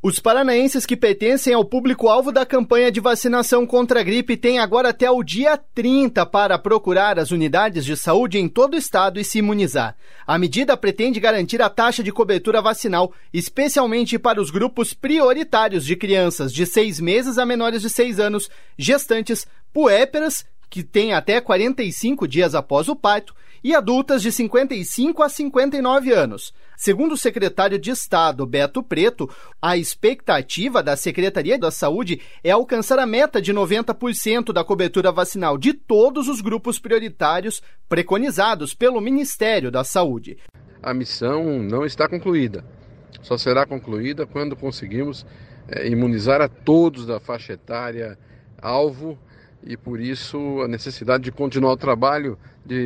Os paranaenses que pertencem ao público-alvo da campanha de vacinação contra a gripe têm agora até o dia 30 para procurar as unidades de saúde em todo o estado e se imunizar. A medida pretende garantir a taxa de cobertura vacinal, especialmente para os grupos prioritários de crianças de 6 meses a menores de 6 anos, gestantes, puérperas, que têm até 45 dias após o parto, e adultas de 55 a 59 anos. Segundo o secretário de Estado, Beto Preto, a expectativa da Secretaria da Saúde é alcançar a meta de 90% da cobertura vacinal de todos os grupos prioritários preconizados pelo Ministério da Saúde. A missão não está concluída. Só será concluída quando conseguirmos imunizar a todos da faixa etária alvo, e por isso a necessidade de continuar o trabalho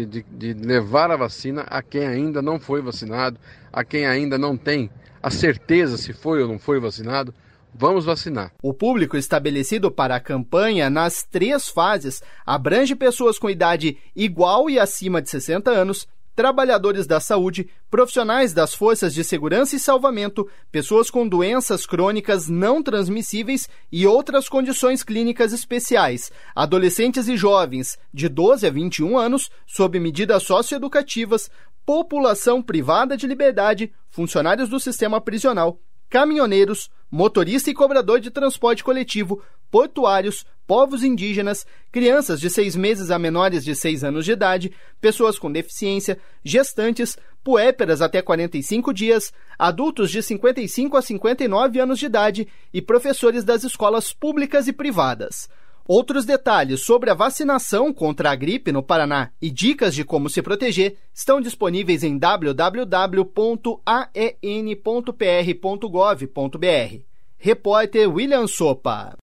de levar a vacina a quem ainda não foi vacinado, a quem ainda não tem a certeza se foi ou não foi vacinado. Vamos vacinar. O público estabelecido para a campanha nas 3 fases abrange pessoas com idade igual e acima de 60 anos, trabalhadores da saúde, profissionais das forças de segurança e salvamento, pessoas com doenças crônicas não transmissíveis e outras condições clínicas especiais, adolescentes e jovens de 12 a 21 anos, sob medidas socioeducativas, população privada de liberdade, funcionários do sistema prisional, caminhoneiros, motorista e cobrador de transporte coletivo, portuários, povos indígenas, crianças de 6 meses a menores de 6 anos de idade, pessoas com deficiência, gestantes, puérperas até 45 dias, adultos de 55 a 59 anos de idade e professores das escolas públicas e privadas. Outros detalhes sobre a vacinação contra a gripe no Paraná e dicas de como se proteger estão disponíveis em www.aen.pr.gov.br. Repórter William Sopa.